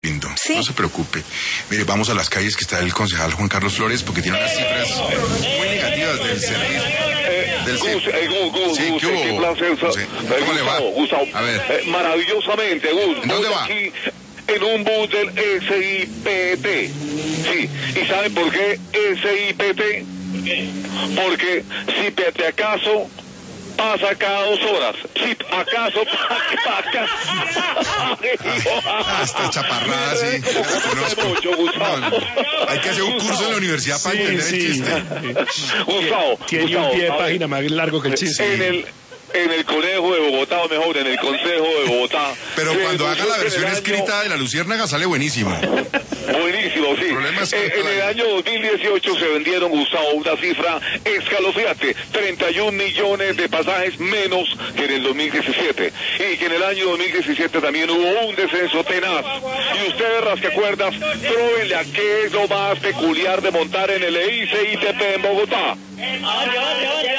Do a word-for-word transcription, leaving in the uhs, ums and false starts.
lindo, sí. No se preocupe. Mire, vamos a las calles que está el concejal Juan Carlos Flores porque tiene unas cifras muy negativas del servicio. Eh, Del Gus, eh, Gus, Gus, sí, Gus, ¿qué hubo? qué placer. José, Eh, ¿cómo le va? Gustavo, Gustavo, A ver. eh, maravillosamente, Gus. ¿En dónde voy va? Aquí en un bus del S I P T. Sí, ¿y saben por qué S I P T? Porque si te acaso pasa cada dos horas. Si acaso pasa acá. Ah, esta chaparrada, sí. La conozco. Mucho, Gustavo. No, no. Hay que hacer un curso en la universidad para Sí, entender sí. el chiste. Gustavo, Tiene Gustavo, un pie de a ver, página más largo que el chiste. en el en el Conejo de Bogotá, o mejor, en el Consejo de Bogotá. Pero se cuando haga denunció la que en versión el año- escrita de la Luciérnaga sale buenísimo. Buenísimo, sí. El problema es que- Eh, en el año dos mil dieciocho se vendieron, Gustavo, una cifra escalofriante, treinta y un millones de pasajes menos que en el dos mil diecisiete. Y que en el año dos mil diecisiete también hubo un descenso tenaz. Y ustedes, rascacuerdas, pruébenle a qué es lo más peculiar de montar en el I C I T P en Bogotá. Oye, oye, oye,